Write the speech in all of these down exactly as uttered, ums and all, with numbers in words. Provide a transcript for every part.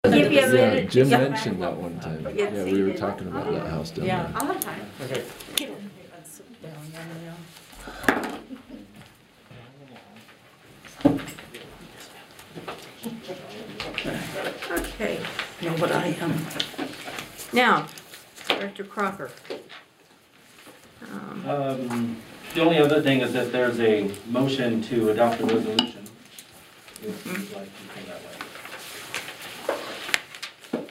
Give you a Yeah, minute. Jim Yeah. mentioned that one time. Get Yeah, we were seated. talking about that house down Yeah, there. I'll have time. Okay. Okay, know what I am. now, Director Crocker. Um, Um, The only other thing is that there's a motion to adopt a resolution. If you'd like to go that way.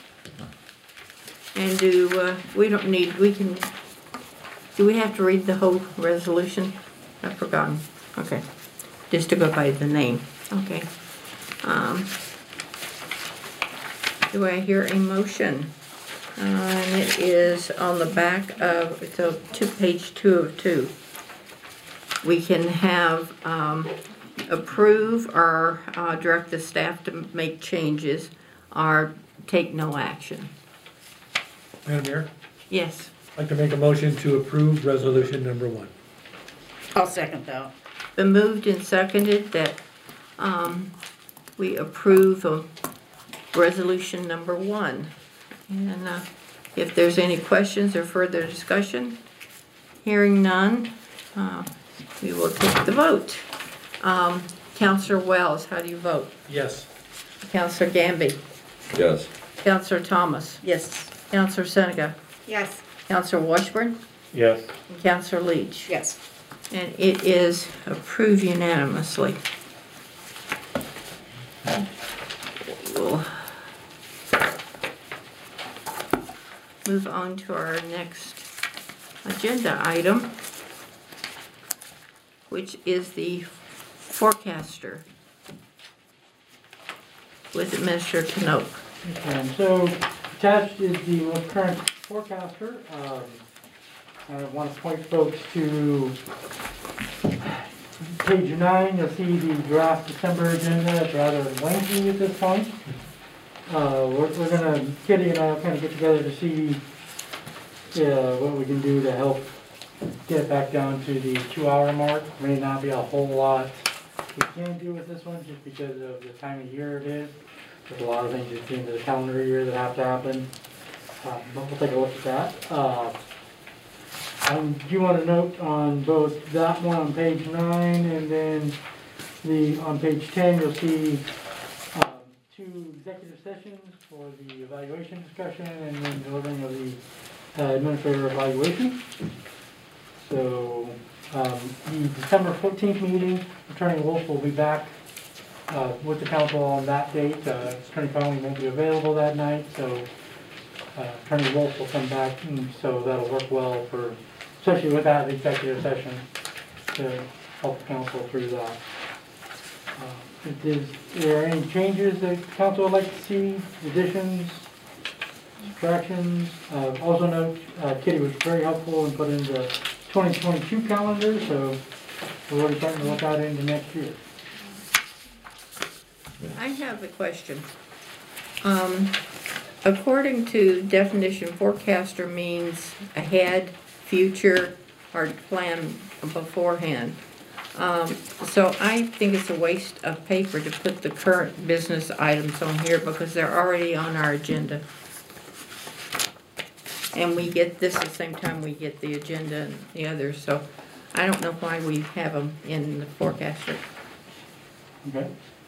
And do, uh, we don't need, we can, do we have to read the whole resolution? I've forgotten. Okay, just to go by the name. Okay. Um, Do I hear a motion? Uh, And it is on the back of, it's a two, page two of two. We can have, um, approve or uh, direct the staff to make changes or take no action. Madam Mayor, Yes, I'd like to make a motion to approve resolution number one. I'll second that. been moved and seconded that, um, we approve of resolution number one. And, uh, if there's any questions or further discussion, hearing none, uh, we will take the vote. Um, Counselor Wells, how do you vote? Yes. Counselor Gamby? Yes. Counselor Thomas? Yes. Counselor Seneca? Yes. Counselor Washburn? Yes. And Counselor Leach? Yes. And it is approved unanimously. We'll move on to our next agenda item, which is the forecaster with Administrator Knope. And so attached is the most current forecaster. Um, I want to point folks to page nine. You'll see the draft December agenda. It's rather lengthy at this point. Uh, we're we're gonna, Kitty and I will kind of get together to see uh, what we can do to help get it back down to the two hour mark. May not be a whole lot we can do with this one just because of the time of year it is. There's a lot of things at the end of the calendar year that have to happen. Uh, but we'll take a look at that. Uh, I do want to note on both that one on page nine and then the, on page ten, you'll see um, two executive sessions for the evaluation discussion and then delivering of the uh, administrator evaluation. So um, the December fourteenth meeting, Attorney Wolf will be back uh, with the council on that date. Uh, Attorney Conley won't be available that night, so uh, Attorney Wolf will come back, and so that'll work well for, especially without the executive session, to help the council through that. Uh, Is there any changes that council would like to see, additions, subtractions? Uh, Also note, uh, Kitty was very helpful in putting the twenty twenty-two calendar, so we're already starting to look out into next year. I have a question. Um, according to definition, forecaster means ahead, future, or plan beforehand. Um, so I think it's a waste of paper to put the current business items on here because they're already on our agenda. And we get this at the same time we get the agenda and the others, so I don't know why we have them in the forecaster. Okay.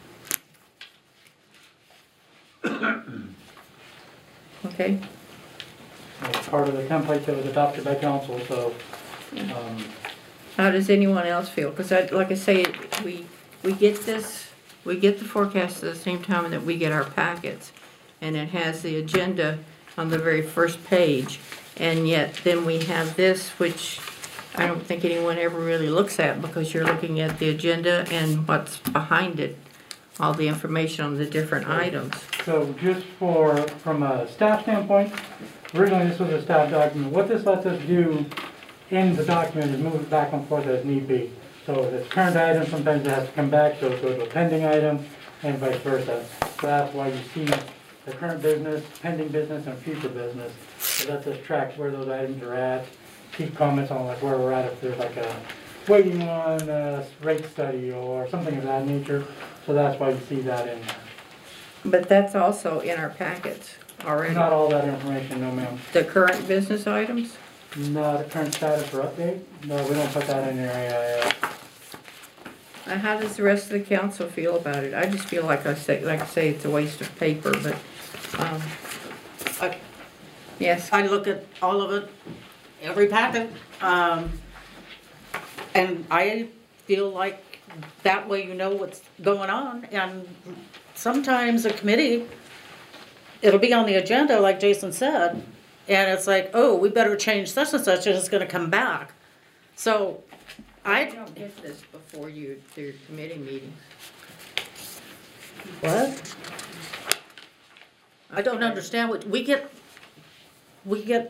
Okay? It's part of the template that was adopted by council, so, um, How does anyone else feel? Because I, like I say, we, we get this, we get the forecast at the same time that we get our packets. And it has the agenda on the very first page. And yet then we have this, which I don't think anyone ever really looks at because you're looking at the agenda and what's behind it, all the information on the different items. so just for, from a staff standpoint, originally this was a staff document. What this lets us do in the document is move it back and forth as need be. So if it's current item, sometimes it has to come back, so it goes to a pending item, and vice versa. So that's why you see the current business, pending business, and future business. It lets us track where those items are at, keep comments on like where we're at, if there's like a waiting on a rate study or something of that nature. So that's why you see that in there. But that's also in our packets already. Not all that information, no ma'am. The current business items? Not a current status or update? No, we don't put that in there yet. Uh, How does the rest of the council feel about it? I just feel like I say, like I say, it's a waste of paper, but, um, I, yes. I look at all of it, every packet, um, and I feel like that way you know what's going on, and sometimes a committee, it'll be on the agenda, like Jason said, and it's like, oh, we better change such and such, and it's gonna come back. So, I I, don't get this before you, your committee meetings. what? I don't understand what, we get, we get,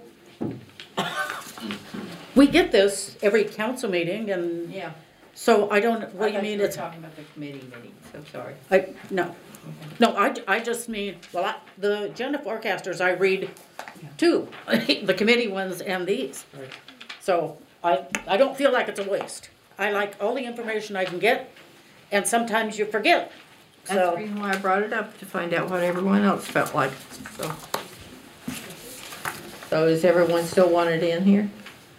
we get this every council meeting, and Yeah. so I don't, what I do you thought mean were it's, talking about the committee meetings, I'm sorry. I, no. No, I, I just mean, well, I, the agenda forecasters I read too, the committee ones and these. Right. So I, I don't feel like it's a waste. I like all the information I can get, and sometimes you forget, That's the so. reason why I brought it up, to find out what everyone else felt like, so. So does everyone still want it in here?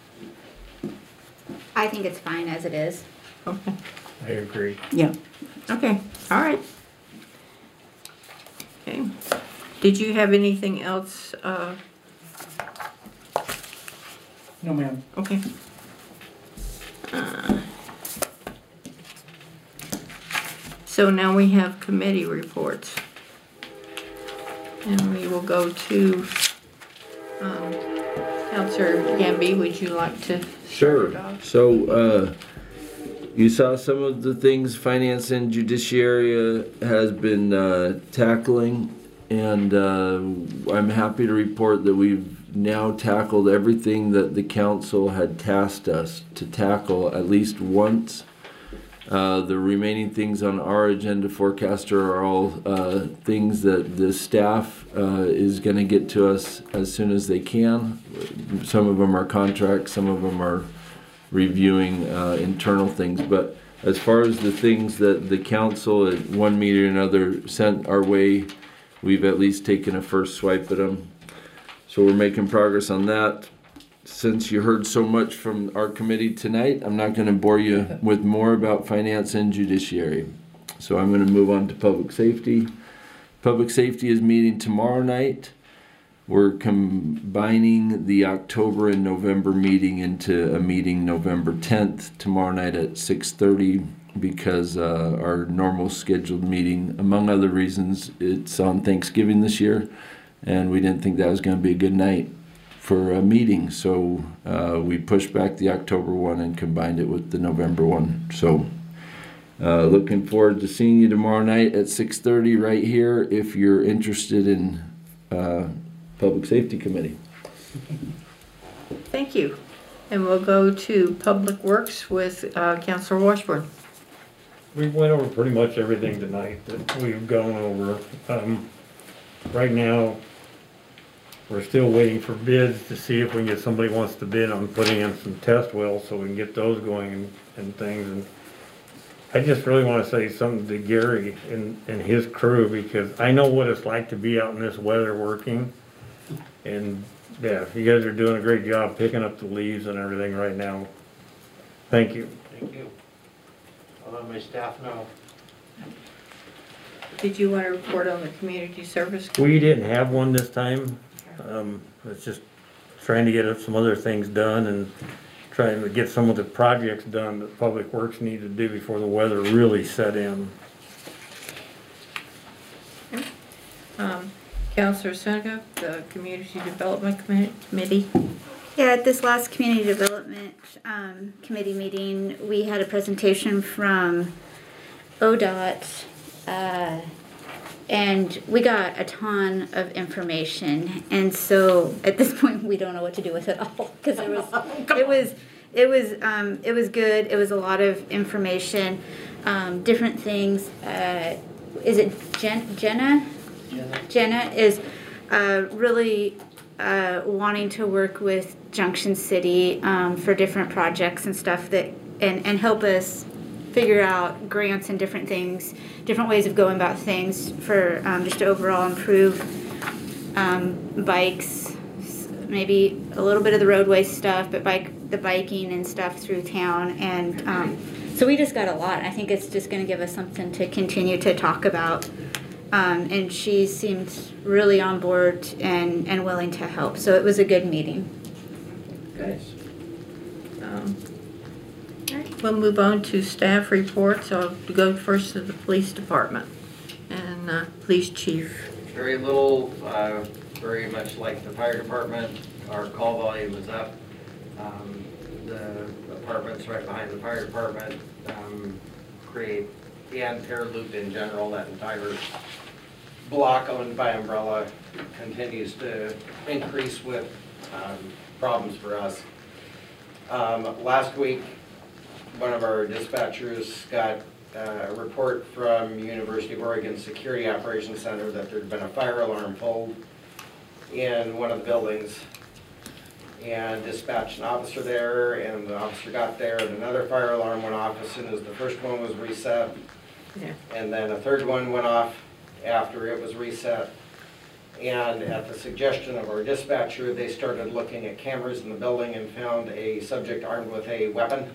I think it's fine as it is. Okay, I agree. Yeah. okay, all right. Okay, did you have anything else, uh, No ma'am. okay. Uh, So now we have committee reports. And we will go to, um, Counselor Gamby, would you like to? Sure. start it off? So, uh, you saw some of the things Finance and Judiciary uh, has been uh, tackling, and uh, I'm happy to report that we've now tackled everything that the council had tasked us to tackle at least once. Uh, the remaining things on our agenda forecaster are all uh, things that the staff uh, is going to get to us as soon as they can. Some of them are contracts, some of them are reviewing uh, internal things. But as far as the things that the council at one meeting or another sent our way, we've at least taken a first swipe at them. So we're making progress on that. Since you heard so much from our committee tonight, I'm not going to bore you with more about Finance and Judiciary. So I'm going to move on to Public Safety. Public Safety is meeting tomorrow night. We're combining the October and November meeting into a meeting November tenth, tomorrow night at six thirty, because uh, our normal scheduled meeting, among other reasons, it's on Thanksgiving this year, and we didn't think that was going to be a good night for a meeting, so uh, we pushed back the October one and combined it with the November one. So uh, looking forward to seeing you tomorrow night at six thirty right here if you're interested in uh, Public Safety Committee. Thank you. And we'll go to Public Works with uh, Counselor Washburn. We went over pretty much everything tonight that we've gone over. Um, right now, we're still waiting for bids to see if we can get somebody wants to bid on putting in some test wells so we can get those going and, and things. And I just really want to say something to Gary and, and his crew, because I know what it's like to be out in this weather working. And yeah, you guys are doing a great job picking up the leaves and everything right now. Thank you. Thank you. I'll let my staff know. Did you want to report on the community service? We didn't have one this time. Um, it's just trying to get some other things done and trying to get some of the projects done that Public Works need to do before the weather really set in. Um, Counselor Seneca, the Community Development Commi- Committee. Yeah, at this last community development um, committee meeting, we had a presentation from O D O T, uh, and we got a ton of information. And so at this point, we don't know what to do with it all, because it was, it was, it was, um, it was good. It was a lot of information, um, different things. Uh, is it Jen- Jenna? Jenna. Jenna is uh, really uh, wanting to work with Junction City um, for different projects and stuff that and, and help us figure out grants and different things, different ways of going about things for um, just to overall improve um, bikes, s- maybe a little bit of the roadway stuff, but bike the biking and stuff through town. And um, so we just got a lot. I think it's just going to give us something to continue to talk about. Um, and she seemed really on board and, and willing to help. So it was a good meeting. Good. Um, all right, we'll move on to staff reports. I'll go first to the police department and uh, police chief. Very little, uh, very much like the fire department, our call volume is up. Um, the apartments right behind the fire department um, create, and Terra Loop in general, that entire block owned by Umbrella continues to increase with um, problems for us. Um, last week, one of our dispatchers got uh, a report from University of Oregon Security Operations Center that there'd been a fire alarm pulled in one of the buildings, and dispatched an officer there, and the officer got there, and another fire alarm went off as soon as the first one was reset. Yeah. And then a third one went off after it was reset. And at the suggestion of our dispatcher, they started looking at cameras in the building and found a subject armed with a weapon.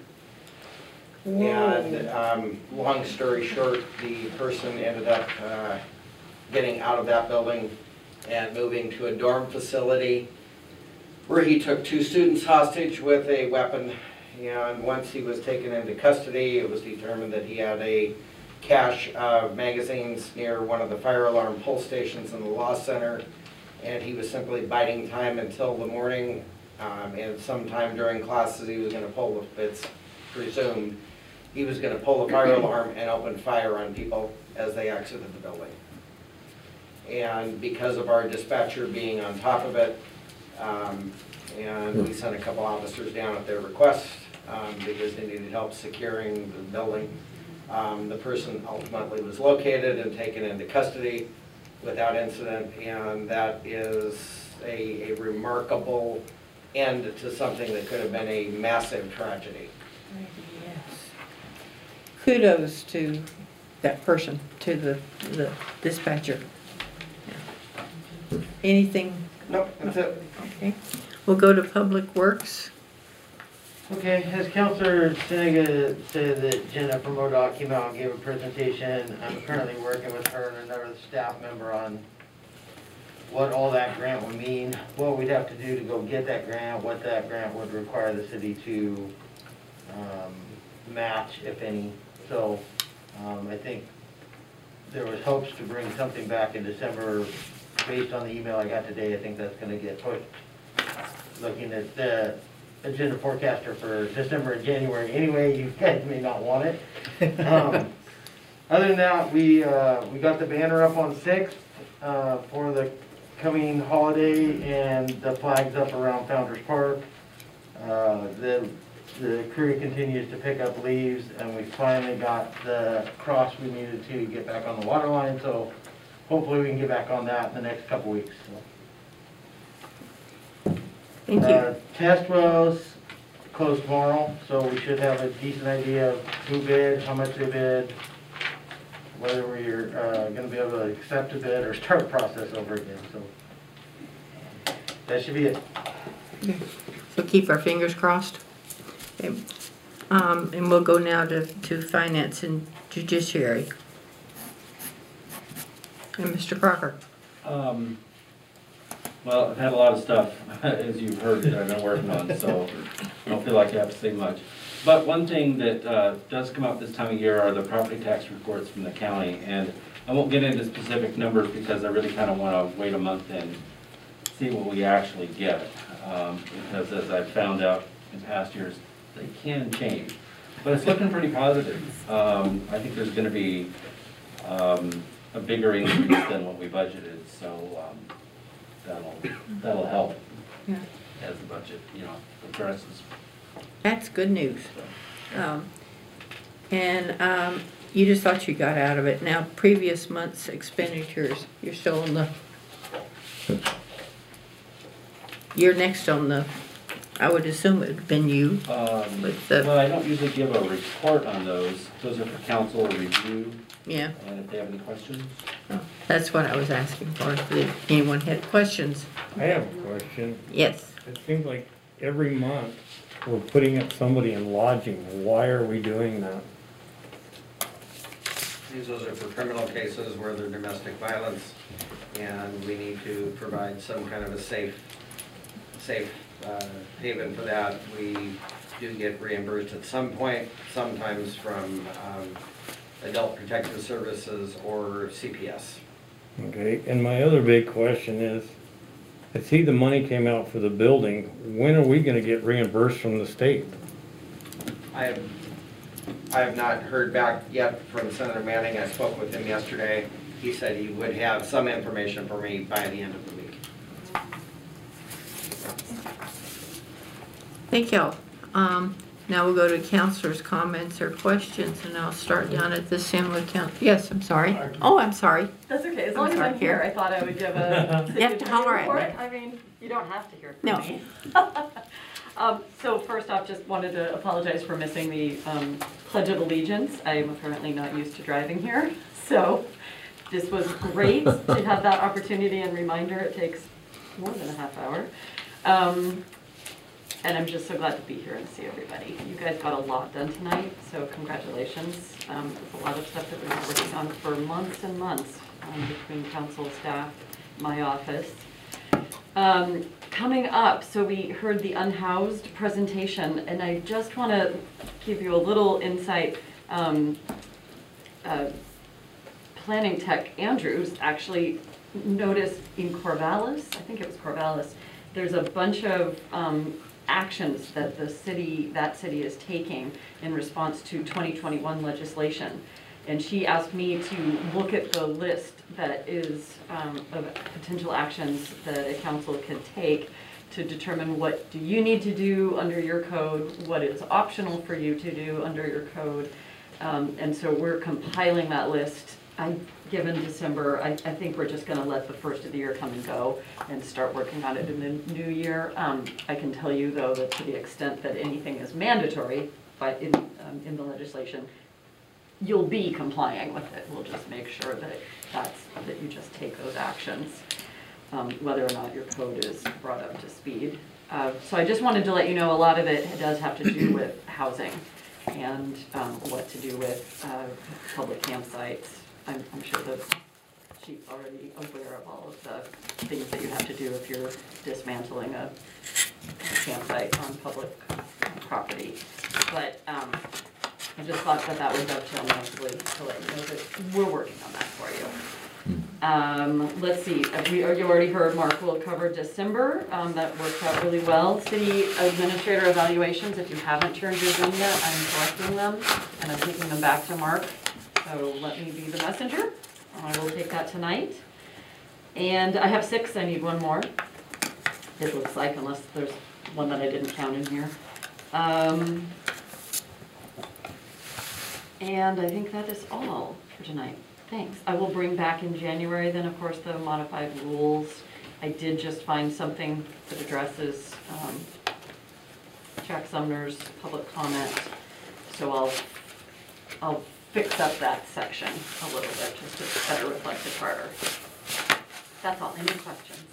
And um, long story short, the person ended up uh, getting out of that building and moving to a dorm facility where he took two students hostage with a weapon. And once he was taken into custody, it was determined that he had a cache of magazines near one of the fire alarm pull stations in the law center, and he was simply biding time until the morning, um, and sometime during classes he was going to pull, the, it's presumed, he was going to pull the fire alarm and open fire on people as they exited the building. And because of our dispatcher being on top of it, um, and we sent a couple officers down at their request um, because they needed help securing the building. Um, the person ultimately was located and taken into custody without incident, and that is a, a remarkable end to something that could have been a massive tragedy. Yes. Kudos to that person, to the, the dispatcher. Yeah. Anything? Nope, that's it. Okay. We'll go to Public Works. Okay, as Councilor Siniga said that Jenna from O D O T came out and gave a presentation, I'm currently working with her and another staff member on what all that grant would mean, what we'd have to do to go get that grant, what that grant would require the city to um, match, if any. So um, I think there was hopes to bring something back in December. Based on the email I got today, I think that's gonna get pushed. Looking at the agenda forecaster for December and January anyway, you guys may not want it. Um, other than that, we, uh, we got the banner up on sixth uh, for the coming holiday, and the flags up around Founders Park. Uh, the, the crew continues to pick up leaves, and we finally got the cross we needed to get back on the water line, so hopefully we can get back on that in the next couple weeks. So. Thank you. Uh, test wells close tomorrow, so we should have a decent idea of who bid, how much they bid, whether we're uh, going to be able to accept a bid or start the process over again. So that should be it. Okay. So keep our fingers crossed. Okay. Um, and we'll go now to, to Finance and Judiciary. And Mister Crocker. Um, Well, I've had a lot of stuff, as you've heard, that I've been working on, so I don't feel like I have to say much. But one thing that uh, does come up this time of year are the property tax reports from the county. And I won't get into specific numbers because I really kind of want to wait a month and see what we actually get. Um, because as I've found out in past years, they can change. But it's looking pretty positive. Um, I think there's going to be um, a bigger increase than what we budgeted, so um, that'll that'll help Yeah. as the budget, you know, progresses. That's good news. Um, and um, you just thought you got out of it. Now, previous month's expenditures, you're still on the, you're next on the I would assume it'd been you Um, with the, Well, I don't usually give a report on those. Those are for council review, yeah, and if they have any questions. that's what I was asking for, if anyone had questions. I have a question. Yes. It seems like every month we're putting up somebody in lodging. Why are we doing that? These those are for criminal cases where they're domestic violence, and we need to provide some kind of a safe, safe uh, haven for that. We do get reimbursed at some point, sometimes from um, Adult Protective Services or C P S. Okay, and my other big question is, I see the money came out for the building. When are we gonna get reimbursed from the state? I have, I have not heard back yet from Senator Manning. I spoke with him yesterday. He said he would have some information for me by the end of the week. Thank y'all. Um, now we'll go to counselors' comments or questions, and I'll start down at the Assembly count. Yes, I'm sorry. Oh, I'm sorry. That's okay, as I'm long as sorry, I'm here, Karen. I thought I would give a. You have to holler at me. report. I mean, you don't have to hear No. from me. Um, so first off, just wanted to apologize for missing the, um, Pledge of Allegiance. I am apparently not used to driving here, so this was great to have that opportunity and reminder. It takes more than a half hour. Um, and I'm just so glad to be here and see everybody. You guys got a lot done tonight, so congratulations. Um, there's a lot of stuff that we've been working on for months and months, um, between council staff, my office. Um, coming up, so we heard the unhoused presentation, and I just want to give you a little insight. Um, uh, Planning Tech Andrews actually noticed in Corvallis, I think it was Corvallis, there's a bunch of um, actions that the city, that city is taking in response to twenty twenty-one legislation. And she asked me to look at the list that is um, of potential actions that a council can take to determine what do you need to do under your code, what is optional for you to do under your code. Um, and so we're compiling that list. I, given December, I, I think we're just gonna let the first of the year come and go and start working on it in the new year. Um, I can tell you though that to the extent that anything is mandatory by, in, um, in the legislation, you'll be complying with it. We'll just make sure that that's, that you just take those actions, um, whether or not your code is brought up to speed. Uh, so I just wanted to let you know a lot of it does have to do with housing and um, what to do with uh, public campsites. I'm, I'm sure the chief's already aware of all of the things that you have to do if you're dismantling a campsite on public property. But um, I just thought that that would dovetail nicely to let you know that we're working on that for you. Um, let's see, uh, we, you already heard Mark will cover December. Um, that worked out really well. City administrator evaluations, if you haven't turned yours in yet, I'm collecting them and I'm taking them back to Mark. So let me be the messenger. I will take that tonight. And I have six, I need one more. It looks like, unless there's one that I didn't count in here. Um, and I think that is all for tonight. Thanks. I will bring back in January then, of course, the modified rules. I did just find something that addresses um, Jack Sumner's public comment. So I'll, I'll fix up that section a little bit just to better reflect the charter. That's all. Any questions?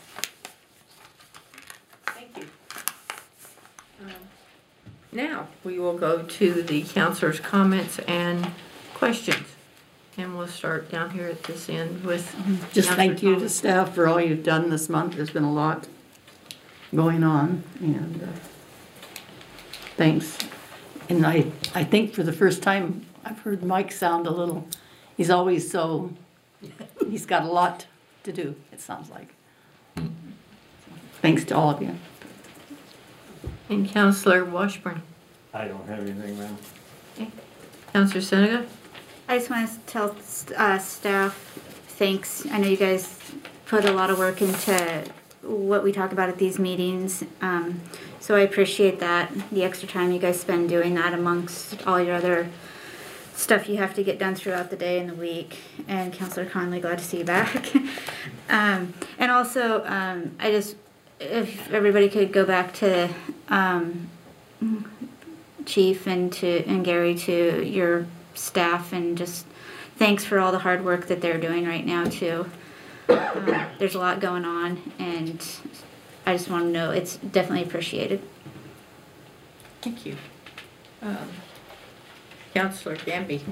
Thank you. Um, Now, we will go to the counselors' comments and questions. And we'll start down here at this end with. Just Counselor thank you to Thomas. staff for all you've done this month. There's been a lot going on, and uh, thanks. And I, I think for the first time, I've heard Mike sound a little, he's always so, he's got a lot to do, it sounds like. Thanks to all of you. And Counselor Washburn. I don't have anything, ma'am. Okay. Counselor Seneca? I just want to tell uh, staff thanks. I know you guys put a lot of work into what we talk about at these meetings. Um, so I appreciate that, the extra time you guys spend doing that amongst all your other stuff you have to get done throughout the day and the week. And Counselor Conley, glad to see you back. um, and also, um, I just if everybody could go back to, um, Chief and to, and Gary, to your staff, and just thanks for all the hard work that they're doing right now too. Um, there's a lot going on, and I just want to know it's definitely appreciated. Thank you. Um, Counselor Gamby.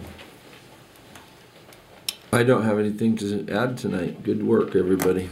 I don't have anything to add tonight. Good work, everybody.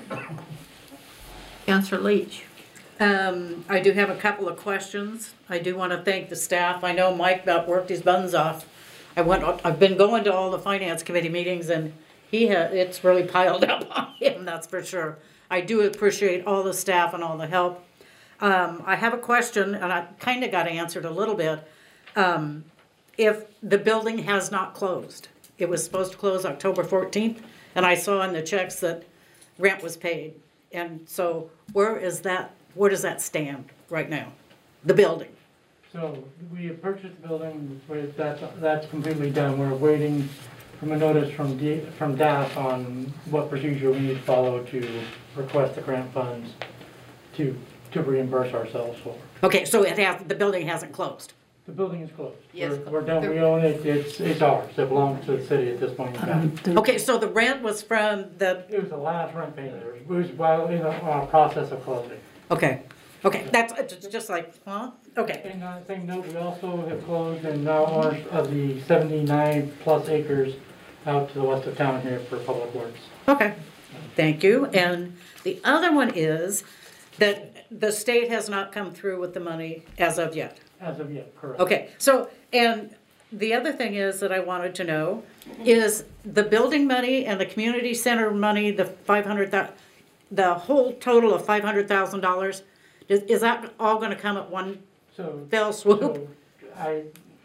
Counselor Leach. Um, I do have a couple of questions. I do want to thank the staff. I know Mike about worked his buns off. I went, I've been going to all the finance committee meetings, and he ha it's really piled up on him, that's for sure. I do appreciate all the staff and all the help. Um, I have a question, and I kind of got answered a little bit. Um, if the building has not closed, it was supposed to close October fourteenth, and I saw in the checks that rent was paid. And so where is that, where does that stand right now? The building? So we have purchased the building, we- that's, that's completely done. We're waiting from a notice from D, from D A S on what procedure we need to follow to request the grant funds to, to reimburse ourselves for. Okay, so it has, the building hasn't closed? The building is closed. Yes. We're, we're done, we own it, it's, it's ours, it belongs to the city at this point in time. Okay, so the rent was from the, It was the last rent payment, it was while in the uh, process of closing. okay, okay, that's, it's just like, huh? Okay, And on the same note, we also have closed and now owners of the seventy-nine plus acres out to the west of town here for public works. okay, thank you. And the other one is that the state has not come through with the money as of yet. As of yet, correct. Okay, so, and the other thing is that I wanted to know is the building money and the community center money, the five hundred thousand, the whole total of five hundred thousand dollars, is, is that all gonna come at one So, fell swoop? so I,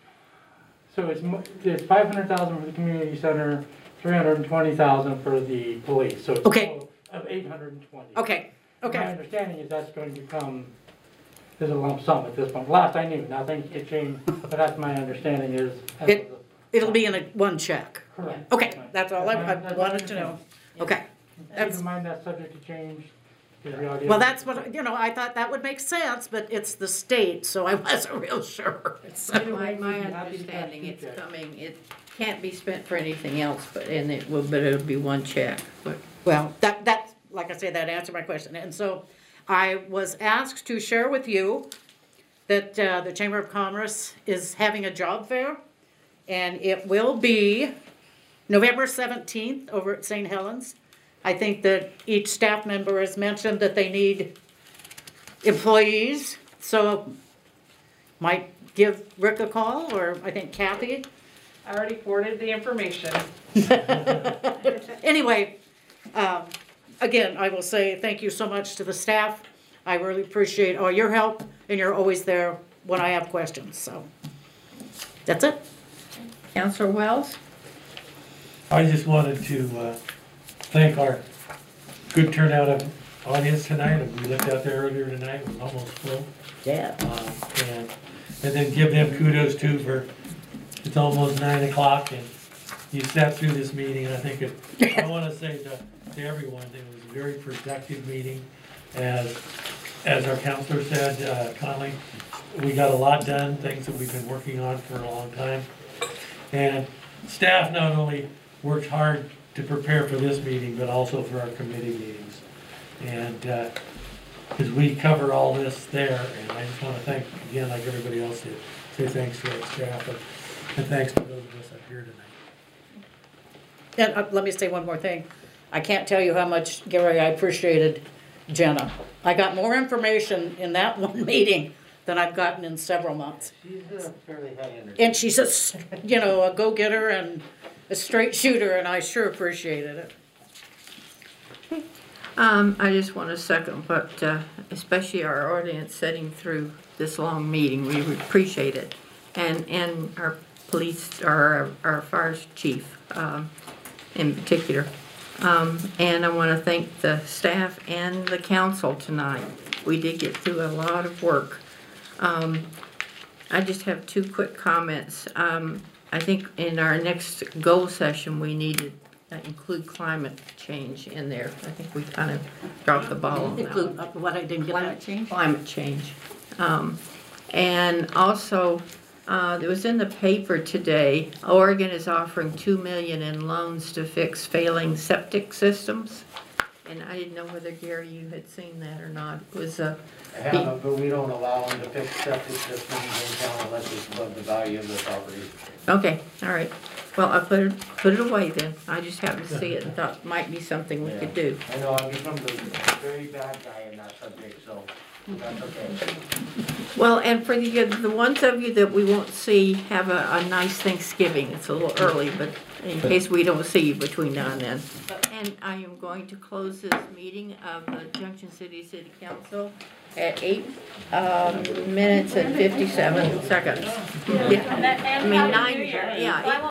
so it's, mo- it's five hundred thousand for the community center, three hundred and twenty thousand for the police, so it's a Okay. total of eight hundred and twenty. Okay, My okay, understanding is that's going to become, there's a lump sum at this point. Last I knew, now things could change, but that's my understanding is. as It- of the- it'll be in a, one check. Correct. Okay, that's all I, I That's my wanted to know. understanding. Okay, Keep that's, in mind that's subject to change. 'cause we already well, have- that's what, you know, I thought that would make sense, but it's the state, so I wasn't real sure. So- My, my understanding, it's coming, it can't be spent for anything else, but, and it will, but it'll be one check, but. Well, that, that, like I say, that answered my question. And so I was asked to share with you that uh, the Chamber of Commerce is having a job fair, and it will be November seventeenth over at Saint Helens. I think that each staff member has mentioned that they need employees, so might give Rick a call, or I think Kathy. I already forwarded the information. Anyway, um, again, I will say thank you so much to the staff. I really appreciate all your help, and you're always there when I have questions, so. That's it. Counselor Wells? I just wanted to uh, thank our good turnout of audience tonight. We looked out there earlier tonight, it was almost full. Yeah. Um, And, and then give them kudos too for, it's almost nine o'clock and you sat through this meeting, and I think it, I want to say to, to everyone, that it was a very productive meeting. As, as our counselor said, uh, Conley, we got a lot done, things that we've been working on for a long time. And staff not only worked hard to prepare for this meeting, but also for our committee meetings. And, uh, because we cover all this there, and I just want to thank, again, like everybody else did, say thanks to our staff, and, and thanks to those of us up here tonight. And uh, let me say one more thing. I can't tell you how much, Gary, I appreciated Jenna. I got more information in that one meeting than I've gotten in several months. She's a fairly high energy. And she's a, s- you know, a go-getter and a straight shooter, and I sure appreciated it. Um, I just want to second what, uh, especially our audience sitting through this long meeting, we appreciate it. And, and our police, our, our fire chief, um, in particular. Um, and I want to thank the staff and the council tonight. We did get through a lot of work. Um, I just have two quick comments. Um, I think in our next goal session, we needed uh, include climate change in there. I think we kind of dropped the ball on that Include one. uh, what I didn't get Climate that change. Climate change. Um, and also, uh, it was in the paper today, Oregon is offering two million in loans to fix failing septic systems. And I didn't know whether, Gary, you had seen that or not. It was a, I haven't, but we don't allow them to fix septic systems in town unless it's above the value of the property. okay, all right. Well, I put it, put it away then. I just happened to see it and thought it might be something we could do. I know, I've become the very bad guy in that subject, so that's okay. Well, and for the, the ones of you that we won't see, have a, a nice Thanksgiving. It's a little early, but in case we don't see you between now and then. And I am going to close this meeting of the Junction City City Council at eight, um, minutes and fifty-seven seconds. Yeah, I mean, nine, yeah.